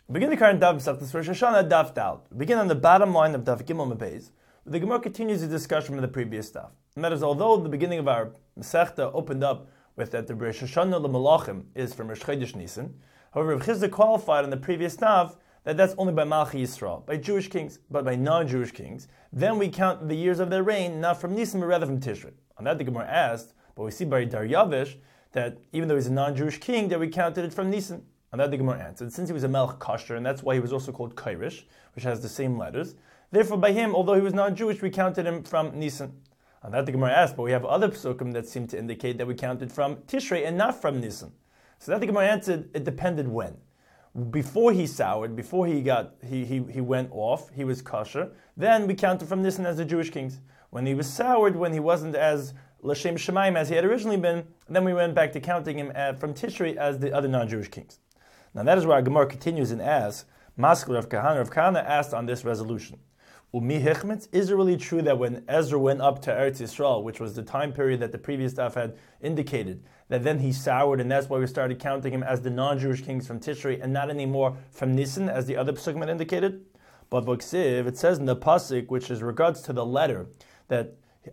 Begin the current Daf Masechtas Rosh Hashanah Daf Dal. Begin on the bottom line of Daf Gimel Mepez. The Gemara continues the discussion from the previous Daf. And that is, although the beginning of our Masechta opened up with that the Rosh Hashanah L'Malachim is from Rosh Chodesh Nisan, however, Rav Chizda qualified in the previous Daf that that's only by Malchi Yisrael, by Jewish kings, but by non-Jewish kings. Then we count the years of their reign not from Nisan but rather from Tishrei. On that the Gemara asked, but we see by Daryavish that even though he's a non-Jewish king, that we counted it from Nisan. And that the Gemara answered, since he was a Melech Kasher, and that's why he was also called Kairish, which has the same letters, therefore by him, although he was non-Jewish, we counted him from Nisan. And that the Gemara asked, but we have other psukim that seem to indicate that we counted from Tishrei and not from Nisan. So that the Gemara answered, it depended when. Before he soured, before he went off, he was kosher, then we counted from Nisan as the Jewish kings. When he was soured, when he wasn't as L'Shem Shemaim as he had originally been, then we went back to counting him from Tishrei as the other non-Jewish kings. Now that is where our Gemara continues and asks, Maskul Rav Kahana asked on this resolution, Umi Hichmetz, is it really true that when Ezra went up to Eretz Yisrael, which was the time period that the previous staff had indicated, that then he soured and that's why we started counting him as the non-Jewish kings from Tishrei and not anymore from Nisan as the other psukim had indicated? But B'Ksiv, it says in the pasuk, which is regards to the letter that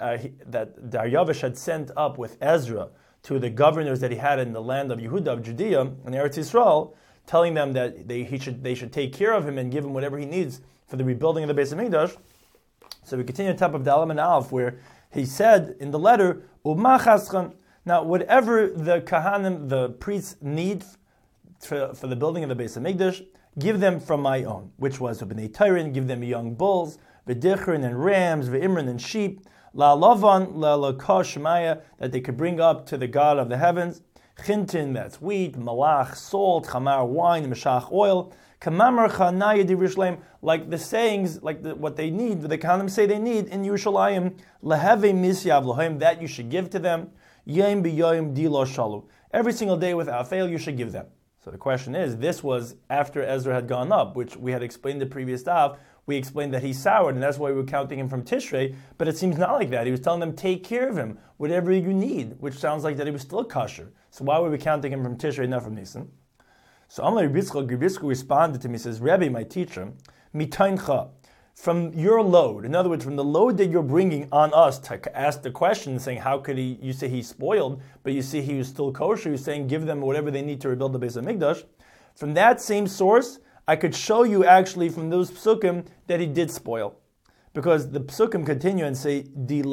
Daryavish had sent up with Ezra to the governors that he had in the land of Yehuda, of Judea, and Eretz Yisrael, telling them that they should take care of him and give him whatever he needs for the rebuilding of the Beis Hamikdash. So we continue on top of Dalam and Alf, where he said in the letter, U'machaschan. Now, whatever the Kahanim, the priests, need for the building of the Beis Hamikdash, give them from my own, which was B'nai Tyron, give them young bulls, V'dichrin and rams, V'imran and sheep, La Lavan, La Lakosh Maya, that they could bring up to the God of the heavens, Chintin, that's wheat, Malach, salt, Chamar, wine, Meshach, oil, Kamamar, Chanaya, Yerushalayim, like the sayings, what they need, the Kahanim say they need in Yerushalayim, Leheve Misyav Lohem, that you should give to them, Yom B'Yom Dilo Shalu. Every single day without fail, you should give them. So the question is, this was after Ezra had gone up, which we had explained the previous daf. We explained that he soured, and that's why we were counting him from Tishrei, but it seems not like that. He was telling them, take care of him, whatever you need, which sounds like that he was still kosher. So why were we counting him from Tishrei, not from Nisan? So Amar Rebbe responded to me, says, Rebbe, my teacher, mitaincha, from your load, in other words, from the load that you're bringing on us to ask the question, saying, how could you say he's spoiled, but you see he was still kosher, you're saying give them whatever they need to rebuild the Beis Hamikdash. From that same source, I could show you actually from those psukim that he did spoil. Because the psukim continue and say,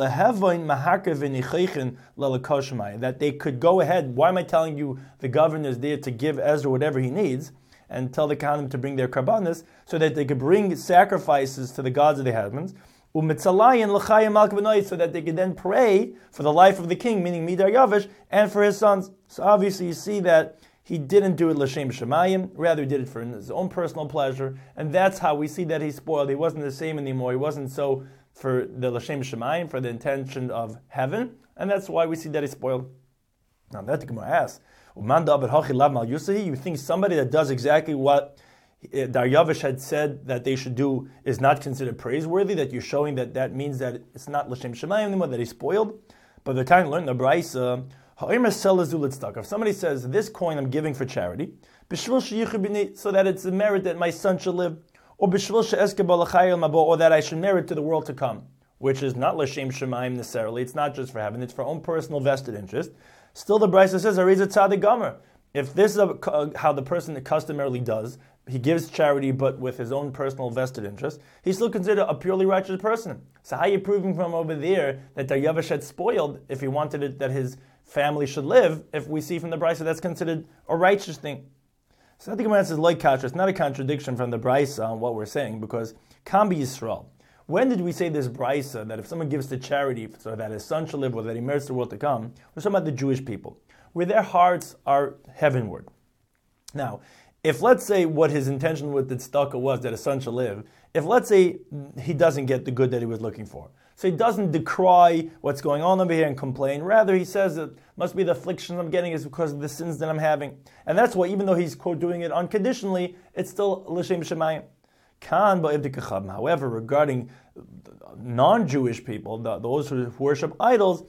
that they could go ahead. Why am I telling you the governor is there to give Ezra whatever he needs and tell the Kohanim to bring their karbanis so that they could bring sacrifices to the gods of the heavens, so that they could then pray for the life of the king, meaning Daryavish, and for his sons. So obviously you see that he didn't do it l'shem shemayim, rather he did it for his own personal pleasure, and that's how we see that he spoiled. He wasn't the same anymore. He wasn't so for the l'shem shemayim, for the intention of heaven, and that's why we see that he spoiled. Now that the Gemara asks, you think somebody that does exactly what Daryavish had said that they should do is not considered praiseworthy, that you're showing that means that it's not l'shem shemayim anymore, that he spoiled? But the time learned the Braisa, if somebody says, this coin I'm giving for charity, so that it's a merit that my son should live, or that I should merit to the world to come, which is not l'shem shemayim necessarily, it's not just for heaven, it's for own personal vested interest. Still the Brisa says, Ariza Tzadik Gomer. If this is how the person customarily does, he gives charity but with his own personal vested interest, he's still considered a purely righteous person. So how are you proving from over there that Daryavish had spoiled if he wanted it that his family should live, if we see from the Brisa that's considered a righteous thing? So I think it says like kasha. It's not a contradiction from the Brisa on what we're saying, because Kambi Yisrael. When did we say this Brisa that if someone gives to charity so that his son should live or that he merits the world to come, we're talking about the Jewish people, where their hearts are heavenward. Now, if let's say what his intention with the tzedakah was that his son should live, if let's say he doesn't get the good that he was looking for, so he doesn't decry what's going on over here and complain, rather he says it must be the affliction I'm getting is because of the sins that I'm having. And that's why even though he's quote doing it unconditionally, it's still l'shem shemayim. However, regarding non-Jewish people, those who worship idols,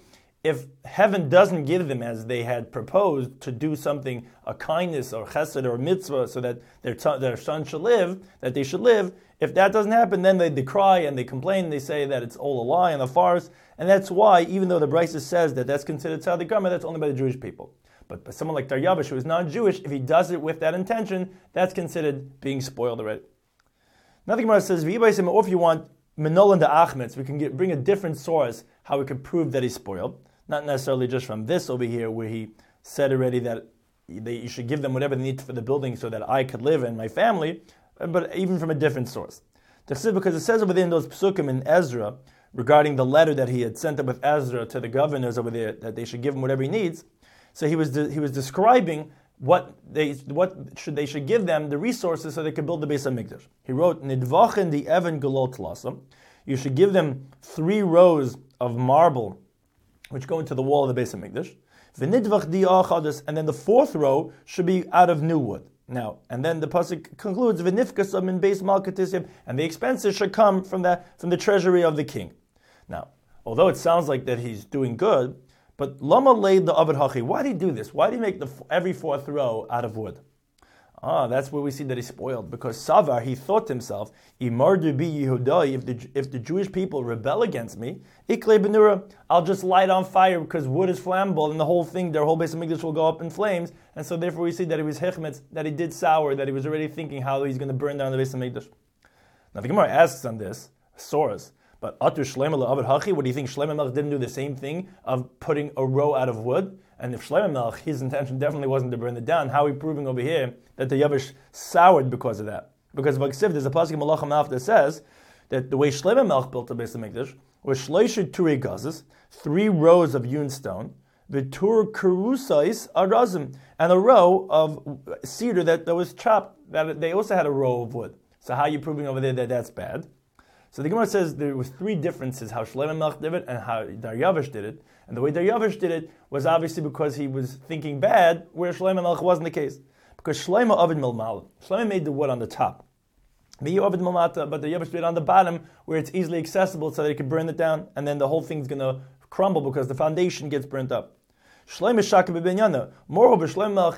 if heaven doesn't give them as they had proposed to do something, a kindness or chesed or mitzvah, so that their son should live, that they should live, if that doesn't happen, then they cry and they complain, and they say that it's all a lie and a farce, and that's why, even though the Brisa says that that's considered tzaddik gama, that's only by the Jewish people. But by someone like Daryavish, who is non-Jewish, if he does it with that intention, that's considered being spoiled already. Now the Gemara says, or if you want Menolan de Achmetz, we can bring a different source how we could prove that he's spoiled. Not necessarily just from this over here, where he said already that you should give them whatever they need for the building so that I could live and my family, but even from a different source. Because it says over there in those psukim in Ezra, regarding the letter that he had sent up with Ezra to the governors over there, that they should give him whatever he needs. So he was describing they should give them the resources so they could build the Beis HaMikdash. He wrote, Nidvachen di Evan Gelot Lasam. You should give them 3 rows of marble which go into the wall of the Beis HaMikdash. V'nidvach di Achadus, and then the 4th row should be out of new wood. Now, and then the pasuk concludes, V'nifkasam in Beis Malkatisib, and the expenses should come from the treasury of the king. Now, although it sounds like that he's doing good, but Lama laid the Avad Hachi. Why did he do this? Why did he make every 4th row out of wood? That's where we see that he's spoiled. Because Savar, he thought to himself, Imardu bi Yehudai, if the Jewish people rebel against me, Ikle benura, I'll just light on fire because wood is flammable and the whole thing, their whole Beis HaMikdash will go up in flames. And so therefore we see that he was hechmetz, that he did sour, that he was already thinking how he's going to burn down the Beis HaMikdash. Now the Gemara asks on this, source, but Atu Shlomo le'Avad Hachi, what do you think Shlomo Melech didn't do the same thing of putting a row out of wood? And if Shlomo Melech, his intention definitely wasn't to burn it down, how are we proving over here that the Yavish soured because of that? Because Vaksiv, there's a pasuk in Malachim Alf that says that the way Shlomo Melech built the Beis HaMikdash was Shloisha Turei Gazes, 3 rows of hewn stone, V'tur Kerusais Arazim, and a row of cedar that was chopped, that they also had a row of wood. So how are you proving over there that that's bad? So the Gemara says there was 3 differences how Shlomo Melech did it and how Daryavish did it. And the way Daryavish did it was obviously because he was thinking bad, where Shlomo Melech wasn't the case. Because Shlomo Ovid Milmal, Shlomo made the wood on the top. But Daryavish did it on the bottom, where it's easily accessible so that he could burn it down, and then the whole thing's going to crumble because the foundation gets burnt up. Shlomo Shaka b'Binyana. Moreover, Shlomo Melech,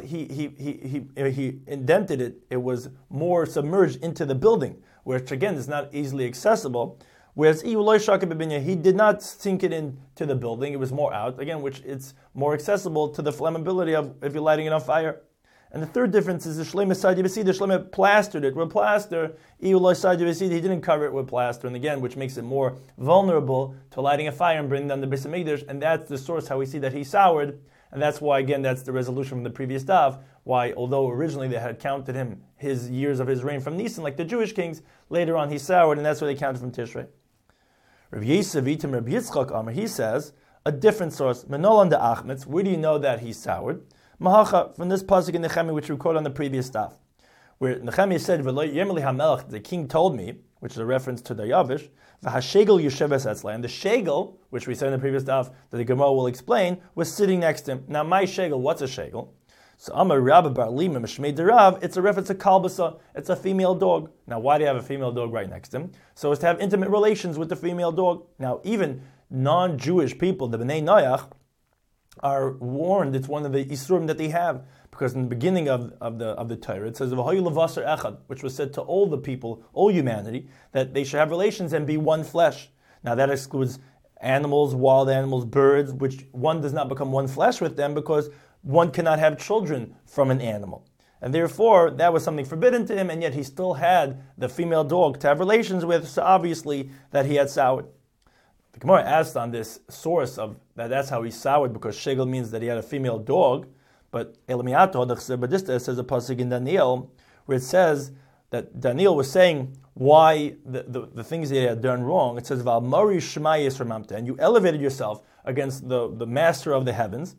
he indented it. It was more submerged into the building, which again is not easily accessible. Whereas he did not sink it into the building; it was more out again, which it's more accessible to the flammability of if you're lighting it on fire. And the third difference is the Shlomo Sadi B'Sid. The Shlomo plastered it with plaster. He didn't cover it with plaster, and again, which makes it more vulnerable to lighting a fire and bringing down the Beis HaMikdash. And that's the source how we see that he soured. And that's why, again, that's the resolution from the previous daf, why, although originally they had counted him, his years of his reign from Nisan, like the Jewish kings, later on he soured, and that's why they counted from Tishrei. Rav Yosef Itim Rav Yitzchak Amar, he says, a different source, Menolan de Achmetz, where do you know that he soured? Mahacha, from this pasuk in Nehemiah, which we quote on the previous daf, where Nehemiah said, Yemeli HaMelech, the king told me, which is a reference to Daryavish, V'hashegel Yesheves Etzla, and the shegel, which we said in the previous daf, that the Gemara will explain, was sitting next to him. Now, my shegel, what's a shegel? So Amar Rabba Bar Lima Mishmei Derav, it's a reference to Kalbasa, it's a female dog. Now, why do you have a female dog right next to him? So as to have intimate relations with the female dog. Now, even non-Jewish people, the Bnei Noach, are warned, it's one of the Isurim that they have, because in the beginning of the Torah, it says, which was said to all the people, all humanity, that they should have relations and be one flesh. Now that excludes animals, wild animals, birds, which one does not become one flesh with them because one cannot have children from an animal. And therefore, that was something forbidden to him, and yet he still had the female dog to have relations with, so obviously that he had soured. The Gemara asked on this source of that's how he soured, because shegel means that he had a female dog. But Elamiato, the Chsebadista, says a pasuk in Daniel, where it says that Daniel was saying why the things that he had done wrong. It says, Valmari Shmayis Ramamta, and you elevated yourself against the master of the heavens.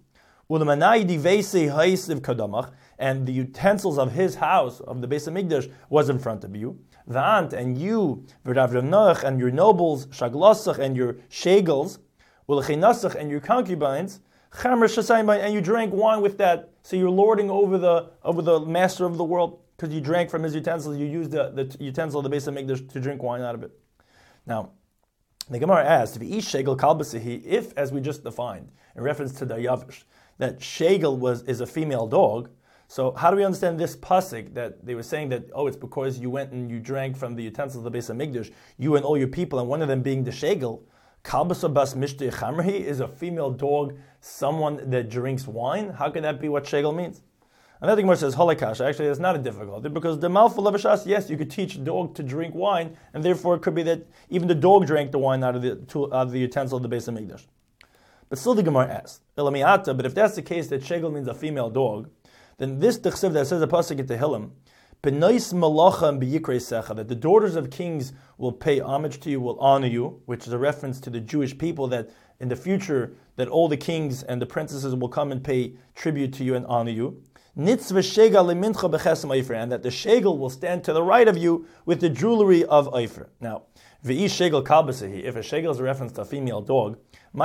And the utensils of his house, of the Beis HaMikdash, was in front of you. V'ant, and you, V'rav Noach, and your nobles, Shaglosach, and your shegels, U'lechinasach, and your concubines, Chamer Shasayim, and you drank wine with that. So you're lording over the master of the world, because you drank from his utensils. You used the utensil of the Beis HaMikdash to drink wine out of it. Now, The Gemara asks, if, as we just defined, in reference to the Yavish, that Shegel is a female dog, so how do we understand this pasuk that they were saying that, it's because you went and you drank from the utensils of the Beis HaMikdash, you and all your people, and one of them being the Shegel? Kalbasa bas mishtei chamri is a female dog, someone that drinks wine? How could that be what Shegel means? Another Gemara says, Holakash, actually it's not a difficulty, because the Malful Lavashas, yes, you could teach a dog to drink wine, and therefore it could be that even the dog drank the wine out of the utensil of the Beis HaMikdash. But still the Gemara asks, but if that's the case that Shegel means a female dog, then this Tichsev that says a pasuk in Tehillim, B'nois malacha and b'yikrei secha, that the daughters of kings will pay homage to you, will honor you, which is a reference to the Jewish people that in the future that all the kings and the princesses will come and pay tribute to you and honor you. Nitzvah shegel lemincha b'chesem ofer, and that the shegel will stand to the right of you with the jewelry of ofer. Now, v'ish shegel kalbasehi, if a shegel is a reference to a female dog,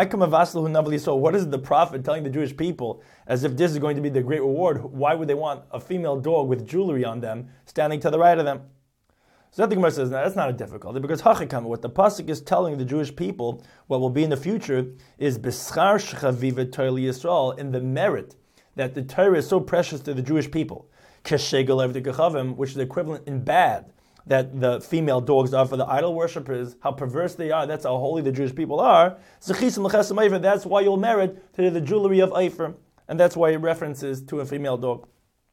so what is the prophet telling the Jewish people as if this is going to be the great reward? Why would they want a female dog with jewelry on them standing to the right of them? So the Gemara says, no, that's not a difficulty, because Hachikam, what the pasuk is telling the Jewish people, what will be in the future, is B'schar Shechavivet Torah Yisrael, in the merit that the Torah is so precious to the Jewish people, Keshegel Eved Kechavim, which is equivalent in bad, that the female dogs are for the idol worshippers, how perverse they are, that's how holy the Jewish people are. That's why you'll merit to the jewelry of Ofer, and that's why it references to a female dog.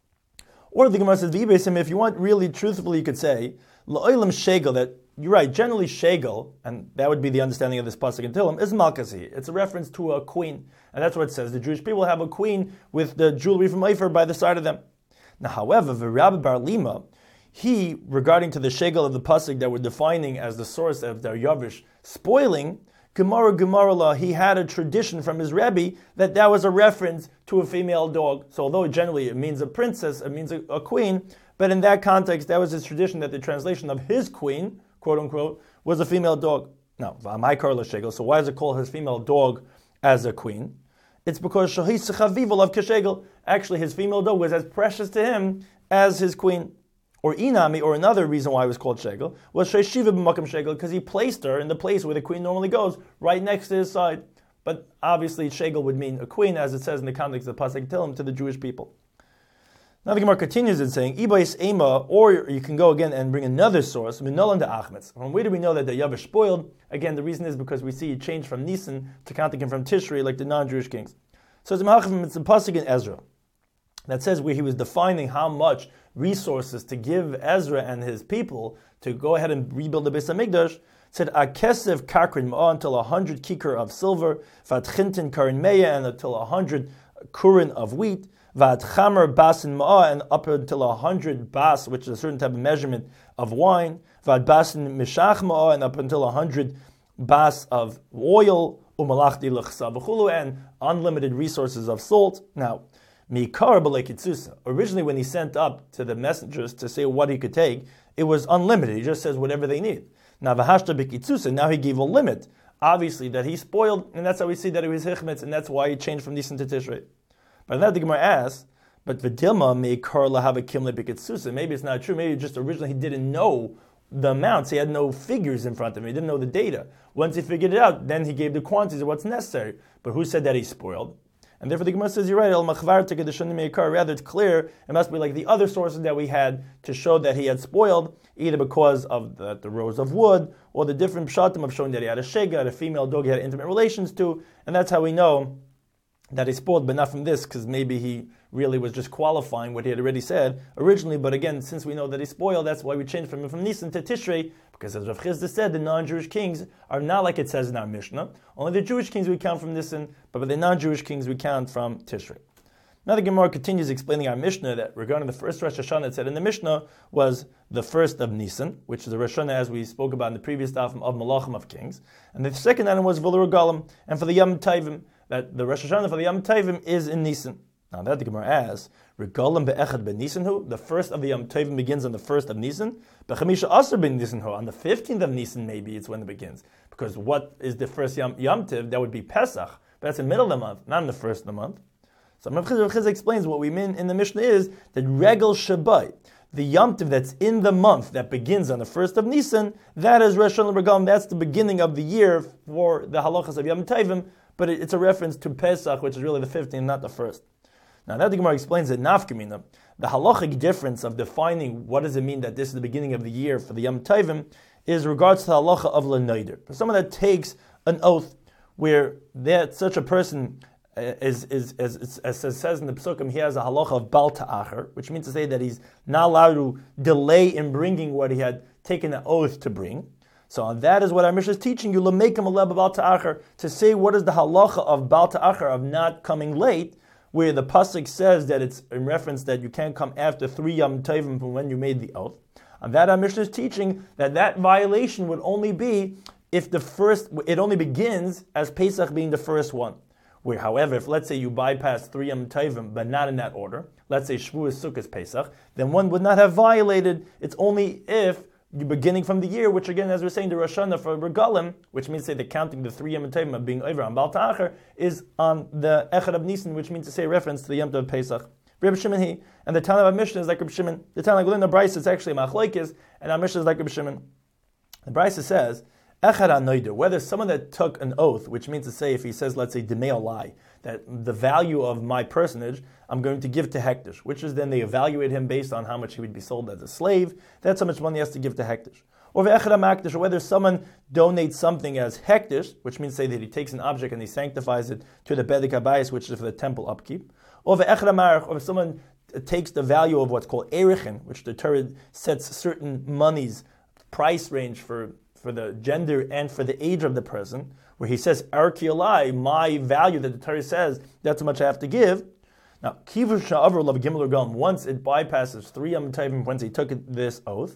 Or the Gemara says, if you want really truthfully, you could say, La'olam Shegel, that you're right, generally Shegel, and that would be the understanding of this pasuk in Tehillim, is Malkasi. It's a reference to a queen, and that's what it says. The Jewish people have a queen with the jewelry from Ofer by the side of them. Now, however, V'Rabbi Bar Lima, he, regarding to the Shegel of the pasuk that we're defining as the source of their Yavish spoiling, Gemara, he had a tradition from his Rebbe that was a reference to a female dog. So although generally it means a princess, it means a queen, but in that context, that was his tradition that the translation of his queen, quote unquote, was a female dog. Now, Shegel, so why does it call his female dog as a queen? It's because Shahis Chaviv of Keshegel, actually his female dog was as precious to him as his queen. Or Inami, or another reason why it was called Shegel, was Sheshiva b'makam Shegel, because he placed her in the place where the queen normally goes, right next to his side. But obviously Shegel would mean a queen, as it says in the context of Pasuk Tehillim to the Jewish people. Now the Gemara continues in saying, Ibais Ema, or you can go again and bring another source, Minolan de Achmetz. From where do we know that the Yavish spoiled? Again, the reason is because we see it changed from Nisan to counting him from Tishrei, like the non-Jewish kings. So it's a Pasuk in Ezra that says where he was defining how much resources to give Ezra and his people to go ahead and rebuild the Beis HaMikdash, said Akesev Kakrin Ma'ah, until 100 kikar of silver, Vatchintin Karin Meya, and until 100 kurin of wheat, Vatchamer Basin Ma'ah, and up until 100 bas, which is a certain type of measurement of wine, Vat Basin Mishach Ma'ah, and up until 100 bas of oil, Umalachdi L'chsa, and unlimited resources of salt. Now, originally, when he sent up to the messengers to say what he could take, it was unlimited. He just says whatever they need. Now he gave a limit, obviously, that he spoiled, and that's how we see that it was hichmetz, and that's why he changed from Nisan to Tishrei. But then the Gemara asks, but Vidilma may kar lahava kimle b'kitzusa. Maybe it's not true. Maybe just originally he didn't know the amounts. He had no figures in front of him. He didn't know the data. Once he figured it out, then he gave the quantities of what's necessary. But who said that he spoiled? And therefore the Gemara says, you're right, rather it's clear, it must be like the other sources that we had to show that he had spoiled, either because of the rows of wood, or the different pshatim of showing that he had a shega, a female dog he had intimate relations to, and that's how we know that he spoiled, but not from this, because maybe he really was just qualifying what he had already said originally, but again, since we know that he spoiled, that's why we changed from Nisan to Tishrei, because as Rav Chizda said, the non-Jewish kings are not like it says in our Mishnah. Only the Jewish kings we count from Nisan, but the non-Jewish kings we count from Tishrei. Now the Gemara continues explaining our Mishnah that regarding the first Rosh Hashanah, it said in the Mishnah was the first of Nisan, which is the Rosh Hashanah as we spoke about in the previous daf of Malachim of Kings, and the second item was V'lo Regalim, and for the Yom Tovim, that the Rosh Hashanah for the Yom Tovim is in Nisan. Now that the Gemara asks, Regalim be'echad ben Nisanhu, the first of the Yom Tovim begins on the first of Nisan. Bechamisha Asar ben Nisanhu, on the 15th of Nisan maybe it's when it begins. Because what is the first Yom Tov? That would be Pesach, but that's in the middle of the month, not in the first of the month. So Rav Chizda explains what we mean in the Mishnah is that Regel Shabbai, the Yom Tov that's in the month that begins on the 1st of Nisan, that is Rosh Hashanah Regalim, that's the beginning of the year for the halachas of Yom Tovim, but it's a reference to Pesach, which is really the 15th, not the 1st. Now that the Gemara explains it, nafkamina, the halachic difference of defining what does it mean that this is the beginning of the year for the Yom Tovim is regards to the halacha of l'neider. For someone that takes an oath where that such a person as it says in the Pesukim, he has a halacha of bal ta'acher, which means to say that he's not allowed to delay in bringing what he had taken an oath to bring. So that is what our Mishnah is teaching you, l'meikam aleb bal ta'acher, to say what is the halacha of bal ta'acher, of not coming late, where the pasuk says that it's in reference that you can't come after 3 Yom Tovim from when you made the oath. And that our Mishnah is teaching that violation would only be if it only begins as Pesach being the first one. Where, however, if let's say you bypass 3 Yom Tovim, but not in that order, let's say Shavuos, Sukkot, Pesach, then one would not have violated. It's only if you're beginning from the year, which again, as we're saying, the Rosh Hashanah for Regalim, which means to say that counting the 3 Yom Tovim of being over on Bal Ta'acher, is on the Echad of Nisan, which means to say reference to the Yom Tov Pesach. Rabbi Shimon and the Tana of Mishnah is like Rabbi Shimon. The Tana of the Brisa is actually Machlokes, and our Mishnah is like Rabbi Shimon. The Brisa says, Echad HaNoider, whether someone that took an oath, which means to say, if he says, let's say, Demei Alai, that the value of my personage, I'm going to give to Hektish, which is then they evaluate him based on how much he would be sold as a slave, that's how much money he has to give to Hektish. Or Echad HaMakdish, or whether someone donates something as Hektish, which means to say that he takes an object and he sanctifies it to the Bedek HaBayis, which is for the temple upkeep. Or Echad HaMarach, or if someone takes the value of what's called Erechin, which the Torah sets certain money's price range for the gender and for the age of the person, where he says, Arki Alai, my value that the Torah says, that's how much I have to give. Now, Kivush Sha'avar Lav Gimel Regalim, once it bypasses 3 Yom Tovim, once he took this oath,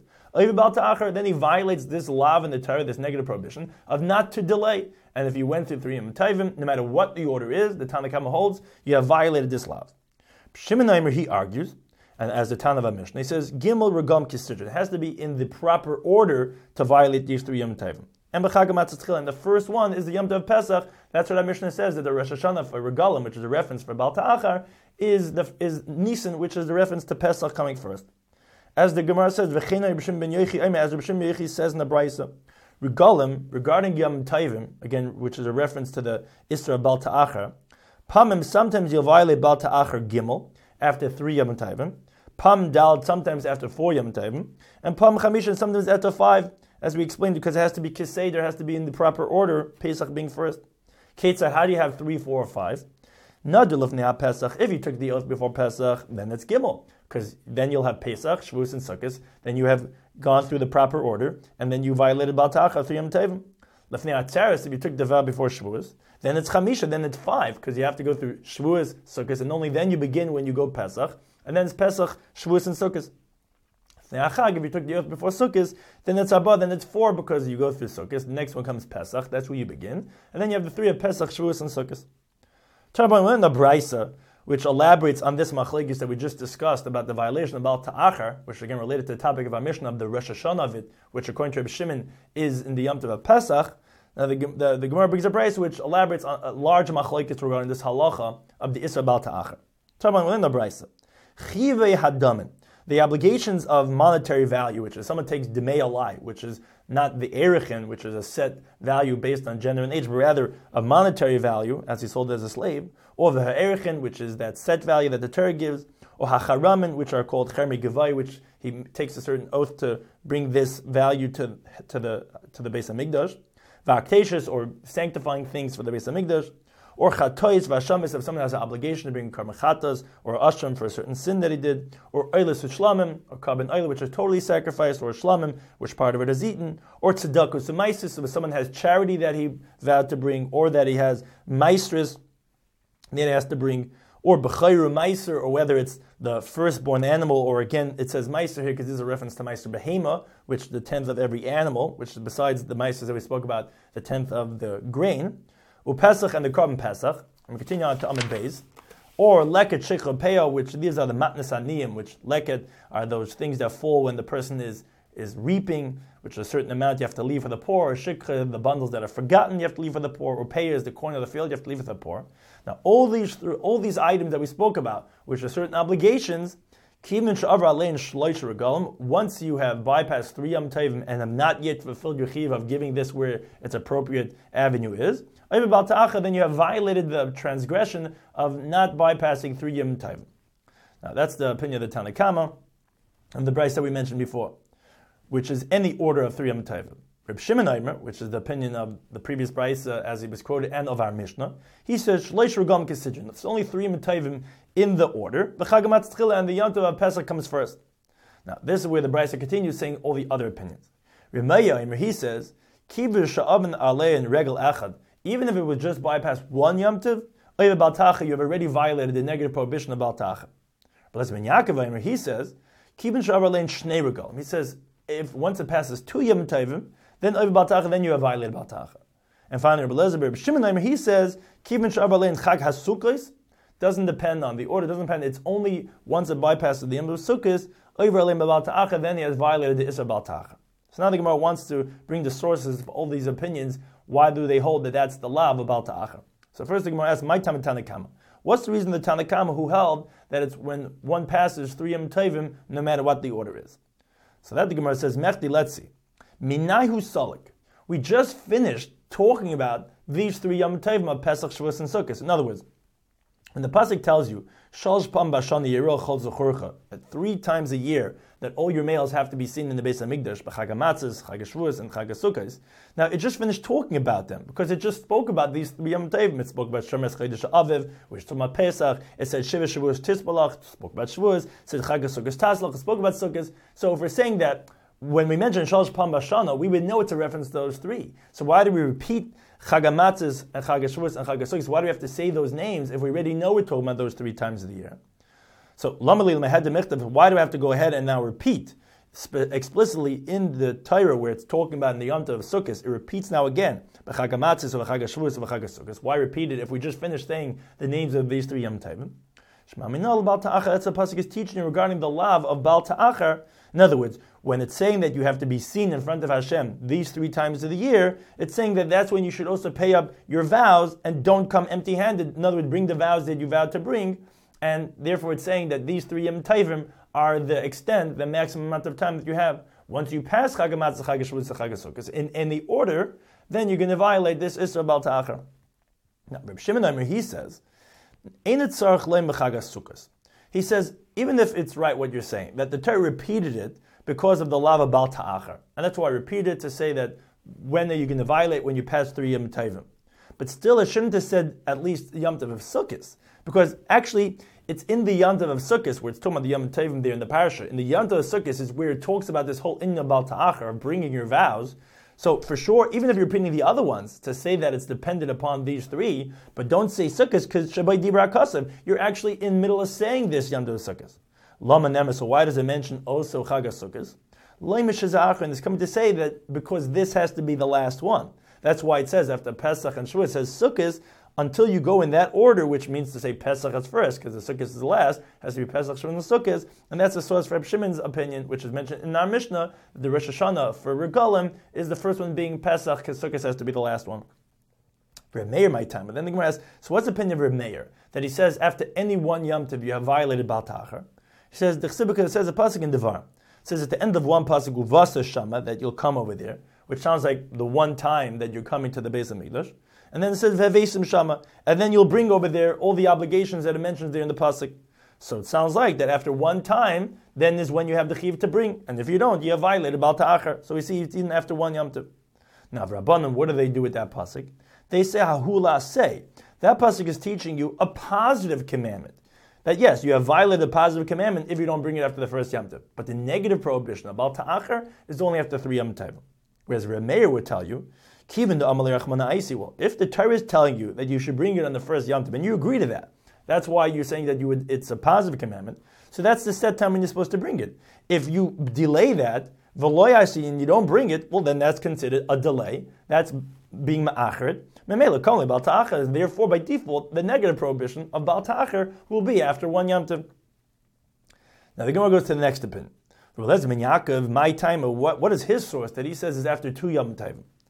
then he violates this lav in the Torah, this negative prohibition, of not to delay. And if you went through 3 Yom Tovim, no matter what the order is, the Tanna Kama holds, you have violated this lav. Shimon Aimer, he argues, and as the Tana of Mishnah, he says, Gimel Regam Kisidra. It has to be in the proper order to violate these 3 Yom Tovim. And the first one is the Yom Tov Pesach. That's what our Mishnah says, that the Rosh Hashanah for Regalim, which is a reference for Bal Ta'achar, is Nisan, which is the reference to Pesach coming first. As the Gemara says, as Rabbi Shimon ben Yochi says in the Brisa, Regalim, regarding Yom Tovim, again, which is a reference to the Isra Bal Ta'achar, Pamim, sometimes you'll violate Bal Ta'achar Gimel, after 3 Yom Tovim, Pam Dal, sometimes after 4 Yom Tovim, and Pam Chamishan, sometimes after 5, as we explained, because it has to be Kisei, there has to be in the proper order, Pesach being first. Ketzah, how do you have 3, 4, or 5? Nadul of Pesach, if you took the oath before Pesach, then it's Gimel, because then you'll have Pesach, Shavuos, and Sukkot, then you have gone through the proper order, and then you violated Bal Ta'achar 3 Yom Tovim. Lefnei Atzeres, if you took the vow before Shavuos, then it's Chamisha, then it's 5, because you have to go through Shavuos, Sukkot, and only then you begin when you go Pesach, and then it's Pesach, Shavuos, and Sukkot. If you took the oath before Sukkot, then it's Abba, then it's 4, because you go through Sukkot, the next one comes Pesach, that's where you begin, and then you have the 3 of Pesach, Shavuos, and Sukkot. We're in the Brisa, which elaborates on this machlekes that we just discussed about the violation of Bal Ta'achar, which again related to the topic of our Mishnah of the Rosh Hashanah of it, which according to Rabbi Shimon is in the Yom Tov of Pesach. Now the Gemara brings a Brisa which elaborates on a large machlekes regarding this halacha of the Isra Bal Ta'achar. We're in the Brisa. Chivei Hadamin, the obligations of monetary value, which is someone takes Demei Alai, which is not the Erechin, which is a set value based on gender and age, but rather a monetary value, as he sold as a slave, or the Ha'erechin, which is that set value that the Torah gives, or Hacharamin, which are called Chermi Gevai, which he takes a certain oath to bring this value to the Beis HaMikdash, Va'akteshus, or sanctifying things for the Beis HaMikdash, or chatois v'ashamis, if someone has an obligation to bring karmachatas or ashram for a certain sin that he did, or oilis shlamim, or kabin oil, which is totally sacrificed, or shlamim, which part of it is eaten, or tzedakos umaisis, if someone has charity that he vowed to bring, or that he has maestris that he has to bring, or b'chayru meiser, or whether it's the firstborn animal, or again it says meiser here because this is a reference to meiser behema, which is the 10th of every animal, which is besides the meisers that we spoke about, the 10th of the grain. Pesach and the Korban Pesach, and we continue on to Amid Beis, or Leket Shechel Peo, which these are the Matnas Aniyim, which Leket are those things that fall when the person is reaping, which is a certain amount you have to leave for the poor, or Shikha, the bundles that are forgotten you have to leave for the poor, or Peo is the corn of the field you have to leave for the poor. Now all these items that we spoke about, which are certain obligations, Once you have bypassed 3 Yom Tovim and have not yet fulfilled your chiv of giving this where its appropriate avenue is, then you have violated the transgression of not bypassing 3 Yom Tovim. Now that's the opinion of the Tanna Kama and the Brisa that we mentioned before, which is any order of 3 Yom Tovim. Reb Shimon Aimer, which is the opinion of the previous Brisa as he was quoted and of our Mishnah, he says Shleish Regam Kesidron. It's only 3 Yom Tovim in the order. The Chag HaMatzchila and the Yom Tov Pesach comes first. Now this is where the Brisa continues saying all the other opinions. Reb Meir Aimer, he says Kibur Sha'aben Alei and Regel Echad. Even if it was just bypass 1 Yom Tov, Oiv Baltacha, you have already violated the negative prohibition of Baltacha. But let's Ben Yaakov Aimer, he says Kibur Sha'aben Alei and Shnei Regel. He says if once it passes 2 Yom Tovim, then Oiv Baltacha, then you have violated Baltacha. And finally, Reb Eliezer, Reb Shimon Aimer, he says Kibur Sha'aben Alei and Chag HaSukkos. Doesn't depend on the order, doesn't depend, it's only once it bypasses the Yom Tov Sukkos, Oiv Alei Baltacha, then he has violated the Isser Baltacha. So now the Gemara wants to bring the sources of all these opinions. Why do they hold that that's the law of Baal Ta'achar? So first the Gemara asks, my Tam Tanna Kama. What's the reason the Tanna Kama who held that it's when one passes 3 Yom Tovim, no matter what the order is? So that the Gemara says, Mechdi, let's see. Minayhu Salik. We just finished talking about these 3 Yom Tovim of Pesach, Shavuos, and Sukkot. In other words, when the pasuk tells you Shalosh Pam Bashana Yirol Chol Zechorcha, that 3 times a year that all your males have to be seen in the Beis Hamikdash, B'Chag HaMatzos, Chag HaShavuos, and Chag HaSukkos. Now it just finished talking about them because it just spoke about these 3 Yom Tovim. It spoke about Shemes Chodesh Aviv, which talked about Pesach. It said Shiva Shavuos Tisbalach. It spoke about Shavuos. It said Chag HaSukkos Taslach. It spoke about Sukkos. So if we're saying that when we mention Shalosh Pam Bashana, we would know it's a reference to those 3. So why do we repeat Chag HaMatzos and Chag HaShavuos and Chag HaSukkos? Why do we have to say those names if we already know we're talking about those 3 times of the year? So why do I have to go ahead and now repeat explicitly in the Torah where it's talking about in the Yom Tov of Sukkot? It repeats now again. Why repeat it if we just finished saying the names of these 3 Yom Tovim? That's a pasuk is teaching you regarding the lav of Baal Ta'achar. In other words, when it's saying that you have to be seen in front of Hashem these 3 times of the year, it's saying that that's when you should also pay up your vows and don't come empty-handed. In other words, bring the vows that you vowed to bring, and therefore it's saying that these 3 Yom Tovim are the extent, the maximum amount of time that you have. Once you pass Chag HaMatzos, Chag HaShavuos, Chag HaSukkos in any order, then you're going to violate this Isser Baal Ta'achar. Now, Reb Shimon Aimer, he says, he says, even if it's right what you're saying, that the Torah repeated it because of the law of Baal Ta'achar, and that's why I repeated it to say that when are you going to violate when you pass 3 Yom Tovim. But still, it shouldn't have said at least Yom Tov of Sukkot, because actually it's in the Yom Tov of Sukkot where it's talking about the Yom Tovim there in the parasha. In the Yom Tov of Sukkot is where it talks about this whole inyan of Baal Ta'achar, of bringing your vows. So for sure, even if you're repeating the other ones, to say that it's dependent upon these 3, but don't say Sukkot because Shabbai Dibra Kasav, you're actually in the middle of saying this Yom Tov of Sukkot. Lama Nemes, so why does it mention also Chag HaSukkos? Leimish Shazachar, and it's coming to say that because this has to be the last one. That's why it says after Pesach and Shavuos, it says Sukkot, until you go in that order, which means to say Pesach is first, because the Sukkot is the last, has to be Pesach, Shavuos, and Sukkot, and that's the source for Reb Shimon's opinion, which is mentioned in our Mishnah. The Rosh Hashanah for Regalim is the first one being Pesach, because Sukkot has to be the last one. Reb Meir, my time. But then the Gemara asks, so what's the opinion of Reb Meir? That he says after any one Yom Tov you have violated Baal Ta'achar. He says, the Chsibuk says a pasuk in Devar. It says at the end of one pasuk, Uvasa Shama, that you'll come over there, which sounds like the one time that you're coming to the Beis Hamikdash. And then it says Vevesim Shama, and then you'll bring over there all the obligations that are mentioned there in the pasuk. So it sounds like that after one time, then is when you have the chiv to bring, and if you don't, you have violated Baal Ta'achar. So we see it's even after one Yom Tov. Now, Rabbanim, what do they do with that pasuk? They say Hahula say. That pasuk is teaching you a positive commandment. That yes, you have violated a positive commandment if you don't bring it after the first Yom Tov. But the negative prohibition of Baal Ta'achar is only after 3 Yom Tov. Whereas Reb Meir would tell you, Kivin the Amalei Rachmana Aisi. Well, if the Torah is telling you that you should bring it on the first Yom Tov, and you agree to that, that's why you're saying that it's a positive commandment. So that's the set time when you're supposed to bring it. If you delay that, V'lo Aisi, and you don't bring it, well then that's considered a delay. That's being ma'acheret. Memela Kol Baal Ta'achar, and therefore by default, the negative prohibition of Baal Ta'achar will be after 1 Yom Tov. Now the Gemara goes to the next opinion. Yaakov, my time, what is his source that he says is after 2 Yom Tovim?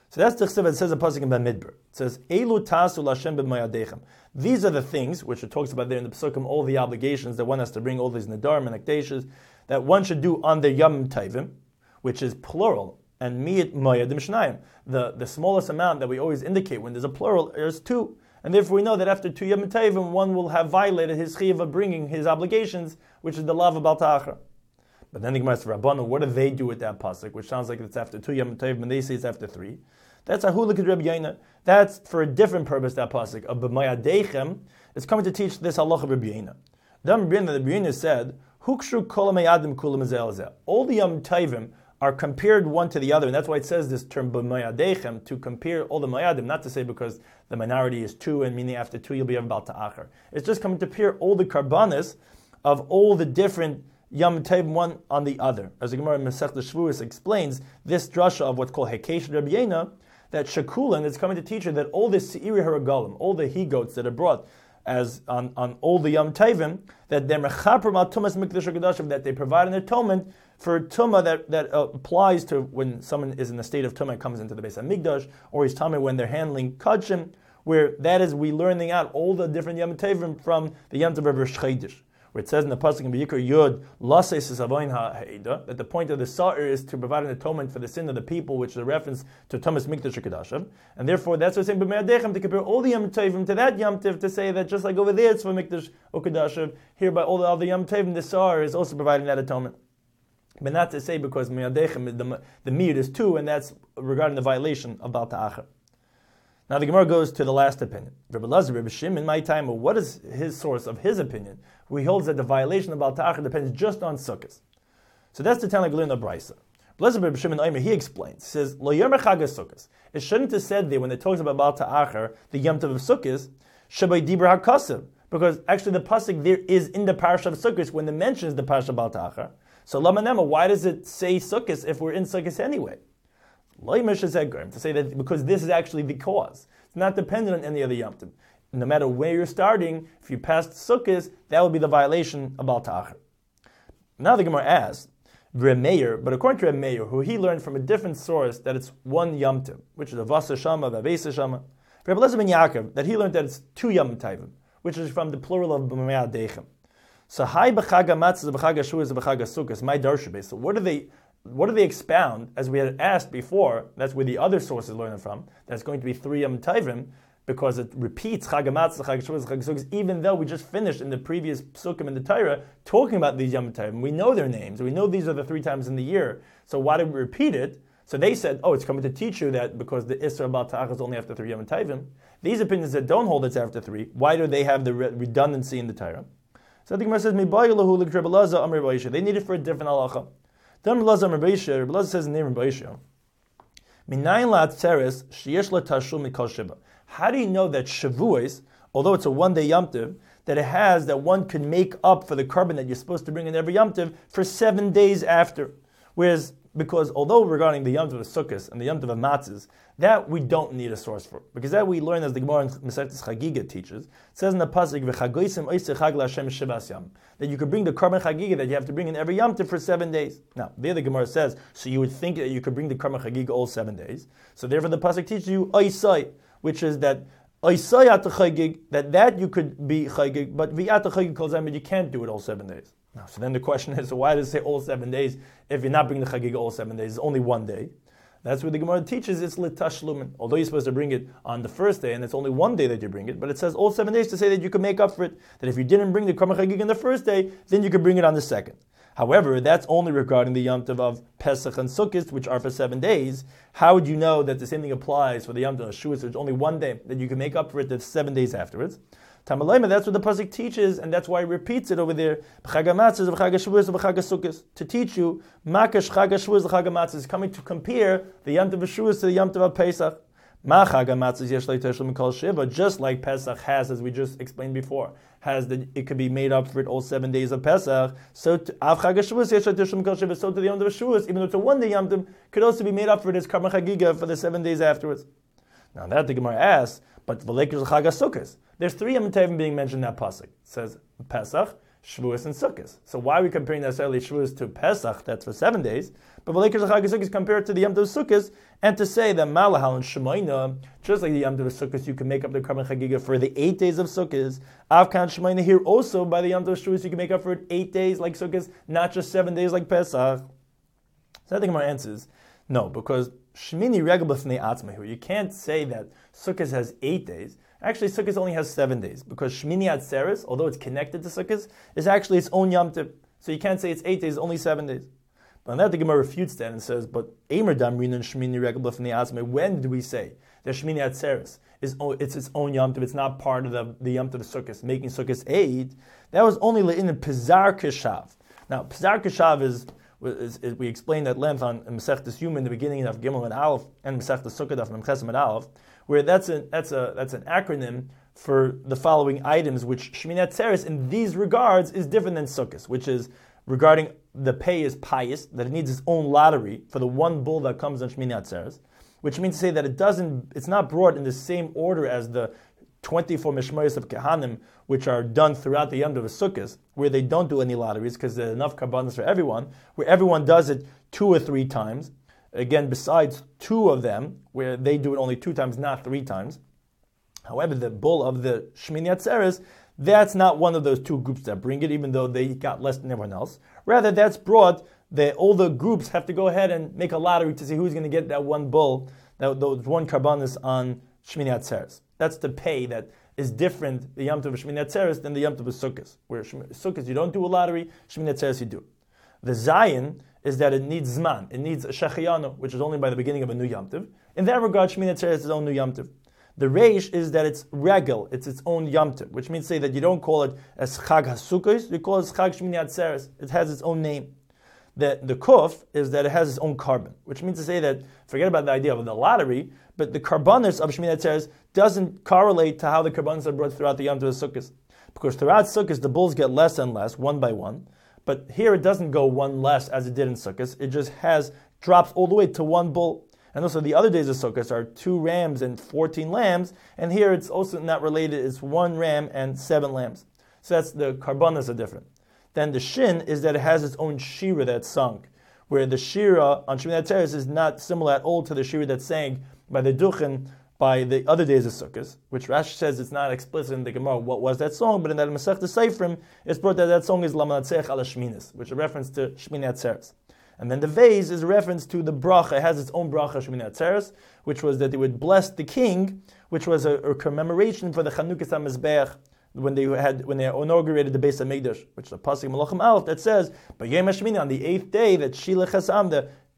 So that's the chsiv that says a pasuk in Bamidbar. It says, Elu tasu l'Hashem b'mayadechem. These are the things, which it talks about there in the Pesukim, all the obligations that one has to bring, all these nedarim and akdeshes, that one should do on their Yom Tovim, which is plural, and mi'it moyadim shnayim. The smallest amount that we always indicate when there's a plural is 2. And therefore we know that after 2 Yom Tovim, one will have violated his chiyuv of bringing his obligations, which is the lav of Bal Ta'achar. But then the Gemara says, Rabbanu, what do they do with that pasuk, which sounds like it's after 2 Yom Tovim, and they say it's after 3? That's a huluk Rabbi Yaina. That's for a different purpose, that pasuk of b'mayadechem. It's coming to teach this halacha of Rabbi Yaina. Then Rabbi Yaina said, Hukshu kol ha'mayadim kulam ezel. All the Yom Tovim are compared one to the other, and that's why it says this term b'mayadechem, to compare all the mayadim, not to say because the minority is 2, and meaning after 2 you'll be about ta'achar. It's just coming to compare all the karbanis of all the different Yom Tovim one on the other. As the Gemara in Masechta Shavuos explains, this drasha of what's called Hekesh Rabbi Yaina, that Shakulan is coming to teach you that all the Seiri Haragalim, all the he-goats that are brought as on all the Yom Tovim, that they're mechaper mal tumas mikdash HaKadoshim, that they provide an atonement for tumah that applies to when someone is in a state of tumah and comes into the Beis HaMikdash, or he's tumah when they're handling kadshim, where that is we learning out all the different Yom Tovim from the Yom Tov of Rosh Chodesh, where it says in the pasuk in Vayikra Yud, Laseis Savoin Ha'eda, that the point of the Sa'ir is to provide an atonement for the sin of the people, which is a reference to Tumas Mikdash HaKadoshim, and therefore that's what it's saying b'me'adechem, to compare all the Yom Tovim to that Yom Tov, to say that just like over there it's for Mikdash HaKadoshim, here by all the other Yom Tovim, the Sa'ir is also providing that atonement. But not to say because me'adechem, the meat is 2, and that's regarding the violation of Bal Ta'achar. Now the Gemara goes to the last opinion. Rabbi Lazar, Rabbi Shimon, my time, what is his source of his opinion? Who he holds that the violation of Bal Ta'achar depends just on Sukkot. So that's the Tanakh in the Brisa. Rabbi Shimon Omer, he explains. He says, Lo Yomer Chag Sukkot. It shouldn't have said there when it talks about Bal Ta'achar, the Yom Tov of Sukkot, Shabbai Dibra HaKasev, because actually the pasuk there is in the Parasha of Sukkot when it mentions the Parasha of Bal Ta'achar. So Lama Nema, why does it say Sukkot if we're in Sukkot anyway? To say that because this is actually the cause. It's not dependent on any other Yom Tov. No matter where you're starting, if you passed Sukkot, that would be the violation of Bal Ta'achar. Now the Gemara asks, Remeir, but according to Remeir, who he learned from a different source that it's 1 Yom Tov, which is a Vasa Shama, Vavesa Shama. Rabbi Elazar ben Yaakov, that he learned that it's 2 Yom Tovim, which is from the plural of B'me'adechem. So Hai b'chag ha'matzos b'chag ha'shuas b'chag ha'sukkos, my darsha. So what do they expound, as we had asked before, that's where the other sources learn it from, that's going to be 3 Yom Tovim, because it repeats Chag HaMatzah, Chag HaShavuos, Chag HaSukkos, even though we just finished in the previous Psukim in the Torah talking about these Yom Tovim. We know their names. We know these are the 3 times in the year. So why did we repeat it? So they said, it's coming to teach you that because the Isra Bal Ta'achar is only after 3 Yom Tovim. These opinions that don't hold it's after 3, why do they have the redundancy in the Torah? So the Gemara says, they need it for a different halacha. Then Rabbi Elazar says in the name of Rabbi Yishai, how do you know that Shavuos, although it's a 1-day Yom Tov, that it has that one can make up for the carbon that you're supposed to bring in every Yom Tov for 7 days after? Whereas, because although regarding the Yom Tov of Sukkot and the Yom Tov of Matzahs, that we don't need a source for. Because that we learn as the Gemara in Masechtas Chagiga teaches. It says in the Pasuk, that you could bring the carbon Chagiga that you have to bring in every Yom Tov for 7 days. Now, there the Gemara says, so you would think that you could bring the carbon Chagiga all 7 days. So therefore the Pasuk teaches you Oisai, which is that Oisai at Chagig, that you could be Chagig, but V'at Chagig calls out, but you can't do it all 7 days. Now, so then the question is, so why does it say all 7 days if you're not bringing the Chagiga all 7 days? It's only 1 day. That's where the Gemara teaches it's litashlumin. Although you're supposed to bring it on the first day, and it's only 1 day that you bring it, but it says all 7 days to say that you can make up for it. That if you didn't bring the Karma Chagiga on the first day, then you could bring it on the second. However, that's only regarding the Yom Tov of Pesach and Sukkot, which are for 7 days. How would you know that the same thing applies for the Yom Tov of Shavuos, which is only 1 day, that you can make up for it the 7 days afterwards? Tamalayma, that's what the pasuk teaches, and that's why he repeats it over there. To teach you, Makash Chag HaShavuos Chag HaMatzos is coming to compare the Yom Tov of Shavuos to the Yom Tov of Pesach. Just like Pesach has, as we just explained before, has that it could be made up for it all 7 days of Pesach. So to the Yom Tov of Shavuos, even though it's a 1 day Yom Tov, could also be made up for it as Karma Chagiga for the 7 days afterwards. Now that the Gemara asks, but V'leikers Chag HaSukkos. There's 3 Yom Tovim being mentioned in that pasuk. It says Pesach, Shavuos and Sukkot. So why are we comparing necessarily Shavuos to Pesach, that's for 7 days, but V'leikar Chag Sukkot compared to the Yom Tov Sukkot, and to say that Malahal and Shemayna, just like the Yom Tov Sukkot, you can make up the Karban Chagiga for the 8 days of Sukkot. Avkan Shemayna here also, by the Yom Tov Shavuos, you can make up for it 8 days like Sukkot, not just 7 days like Pesach. So I think my answer is no, because Shmini Regel B'fnei Atzma here. You can't say that Sukkot has 8 days. Actually, Sukkot only has 7 days, because Shmini Atzeres, although it's connected to Sukkot, is actually its own Yom Tov. So you can't say it's 8 days, only 7 days. But on that, the Gemara refutes that and says, but Eimer Damrin and Shmini Regel B'fnei Atzma, when did we say that Shmini Atzeres it's its own Yom Tov, it's not part of the Yom Tov Sukkot, making Sukkot 8? That was only in the Pizar Keshav. Now, Pizar Keshav is we explained at length on Masechtas Yuma in the beginning of Gimel and Aleph and Masechtas Sukkot of Memchesem and Aleph, where that's an acronym for the following items, which Shmini Atzeres in these regards is different than Sukkot, which is regarding the pay is pious, that it needs its own lottery for the one bull that comes on Shmini Atzeres, which means to say that it's not brought in the same order as the 24 Mishmaris of Kehanim, which are done throughout the Yom Tov Sukkot, where they don't do any lotteries because there's enough karbanos for everyone, where everyone does it 2 or 3 times. Again, besides 2 of them, where they do it only 2 times, not 3 times. However, the bull of the Shmini Atzeres, that's not one of those 2 groups that bring it, even though they got less than everyone else. Rather, that's brought, all the groups have to go ahead and make a lottery to see who's going to get that one bull, those one karbanos on Shmini Atzeres. That's the pay that is different, the Yom Tov of Shmini Atzeres, than the Yom Tov of Sukkot. Where Sukkot you don't do a lottery, Shmini Atzeres you do. The Zayin is that it needs Zman. It needs a Shechiyanu, which is only by the beginning of a new Yom Tov. In that regard, Shmini Atzeres is its own new Yom Tov. The Reish is that it's Regel, it's its own Yom Tov, which means to say that you don't call it as Chag HaSukkos, you call it as Chag Shmini Atzeres. It has its own name. The Kuf is that it has its own carbon, which means to say that, forget about the idea of the lottery, but the karbanos of Shmini Atzeres doesn't correlate to how the karbanos are brought throughout the Yom Tov Sukkot. Because throughout Sukkot, the bulls get less and less, one by one. But here it doesn't go one less as it did in Sukkot. It just drops all the way to 1 bull. And also the other days of Sukkot are 2 rams and 14 lambs. And here it's also not related. It's 1 ram and 7 lambs. So that's the karbanos are different. Then the shin is that it has its own shira that's sung, where the shira on Shmini Atzeres is not similar at all to the shira that's sang by the Duchen by the other days of Sukkot, which Rashi says it's not explicit in the Gemara what was that song, but in that Masechta Seifrim, it's brought that song is Lamanatzeach ala Shminis, which is a reference to Shmini Atzeres. And then the vase is a reference to the bracha. It has its own bracha, Shmini Atzeres, which was that they would bless the king, which was a commemoration for the Chanukas HaMizbeach, when they inaugurated the Beis HaMikdash, which is a pasuk Malachim Aleph that says, "B'yom HaShmini, on the 8th day, that Shilach Hasam,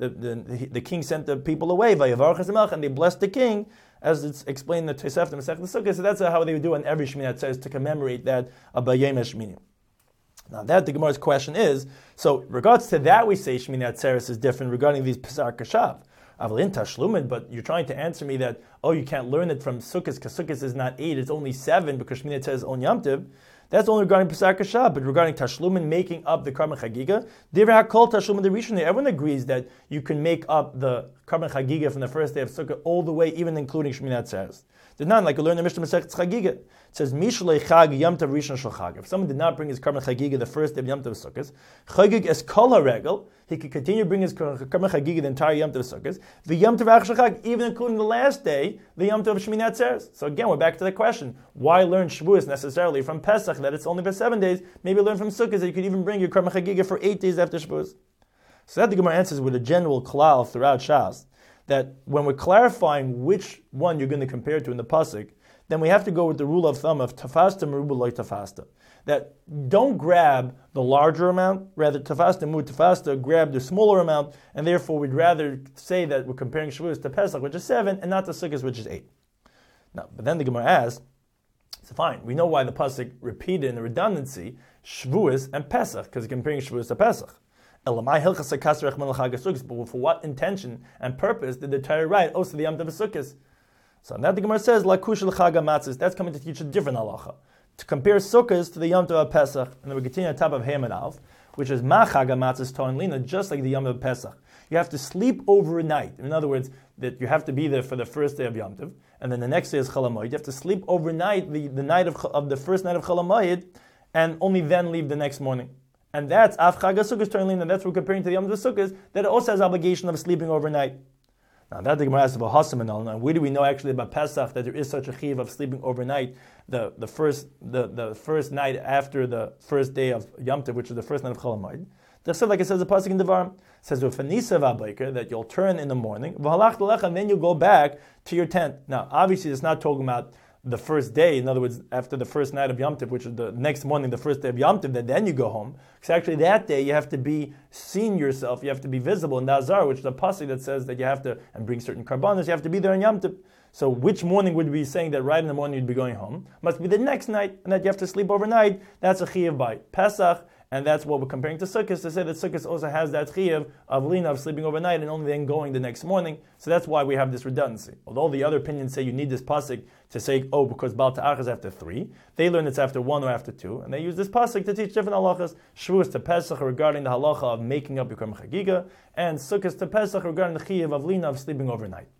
the king sent the people away, Vayavarach HaSemach, and they blessed the king," as it's explained in the Tosefta Masechta Sukkot. So that's how they would do on every Shmini Atzeres to commemorate that B'yom HaShmini. Now that the Gemara's question is, so in regards to that we say Shmini Atzeres is different regarding these Pesach Kashav. Avalin Tashlumin, but you're trying to answer me that, you can't learn it from Sukkot because Sukkot is not 8, it's only 7 because Shmini Atzeres is on Yom Tov. That's only regarding Pesach Kashav, but regarding Tashlumin, making up the Karban Chagiga, Divrei HaKol Tashlumin the Rishon, everyone agrees that you can make up the Karban Chagiga from the first day of Sukkot all the way, even including Shmini Atzeres. There's none, like you learn the Mishnah Masechet Chagiga. It says, Mishlei Chag Yom Tov Rishon Shel Chag. If someone did not bring his Karban Chagiga the first day of Yom Tov Sukkot, Chagig es Kol HaRegel, he could continue to bring his Karban Chagiga the entire Yom Tov Sukkot, the Yom Tov Ach Shel Chag, even including the last day, the Yom Tov Shmini Atzeres. So again, we're back to the question, why learn Shavuos necessarily from Pesach, that it's only for 7 days? Maybe learn from Sukkot that you could even bring your Karban Chagiga for 8 days after Shavuos. So that the Gemara answers with a general klal throughout Shas, that when we're clarifying which one you're going to compare to in the pasuk, then we have to go with the rule of thumb of tafasta meruba loy tafasta. That don't grab the larger amount, rather tafasta mu tafasta, grab the smaller amount, and therefore we'd rather say that we're comparing Shavuos to Pesach, which is 7, and not to Sukkot, which is 8. Now, but then the Gemara asks, so fine, we know why the pasuk repeated in the redundancy Shavuos and Pesach, because it's comparing Shavuos to Pesach. But for what intention and purpose did the Torah write also the Yom Tov Sukkos? So now the Gemara says, Lakush l'chag hamatzos, that's coming to teach a different halacha. To compare Sukkos to the Yom Tov Pesach, and then we continue on top of Hem and Alf, which is Ma chag hamatzos toin lina, just like the Yom Tov Pesach. You have to sleep overnight. In other words, that you have to be there for the first day of Yom Tov, and then the next day is Chol Hamoed. You have to sleep overnight, the night of the first night of Chol Hamoed, and only then leave the next morning. And that's Af Chag HaSukkos turning, and that's what we're comparing to the Yom Tov Sukkos, that it also has obligation of sleeping overnight. Now that the Gemara asks about Hasam and all. Now where do we know actually about Pesach that there is such a chiyuv of sleeping overnight? The first night after the first day of Yom Tov, which is the first night of Chol Hamoed. Like it says the pasuk in Devarim, says that you'll turn in the morning, and then you'll go back to your tent. Now obviously it's not talking about the first day, in other words, after the first night of Yom Tov, which is the next morning, the first day of Yom Tov, then you go home. Because actually that day you have to be seeing yourself, you have to be visible in the Azar, which is a pasuk that says that you have to, and bring certain karbanos, you have to be there on Yom Tov. So which morning would we be saying that right in the morning you'd be going home? Must be the next night, and that you have to sleep overnight. That's a chiyuv by Pesach, and that's what we're comparing to Sukkot, to say that Sukkot also has that chiyuv of lina, of sleeping overnight, and only then going the next morning. So that's why we have this redundancy. Although the other opinions say you need this pasuk to say, because Baal Ta'ach is after 3, they learn it's after 1 or after 2, and they use this pasuk to teach different halachas. Shavuos to Pesach regarding the halacha of making up your Chagiga, and Sukkot to Pesach regarding the chiyuv of lina, of sleeping overnight.